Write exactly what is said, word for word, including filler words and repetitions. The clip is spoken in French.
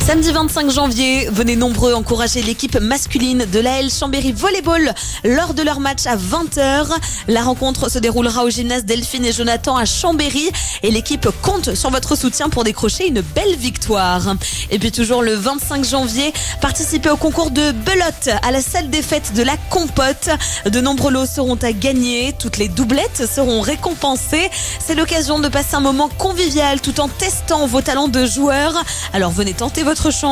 Samedi vingt-cinq janvier, venez nombreux encourager l'équipe masculine de l'A L Chambéry Volleyball lors de leur match à vingt heures. La rencontre se déroulera au gymnase Delphine et Jonathan à Chambéry et l'équipe compte sur votre soutien pour décrocher une belle victoire. Et puis toujours le vingt-cinq janvier, participez au concours de belote à la salle des fêtes de la Compote. De nombreux lots seront à gagner, toutes les doublettes seront récompensées. C'est l'occasion de passer un moment convivial tout en testant vos talents de joueur. Alors venez tenter votre chance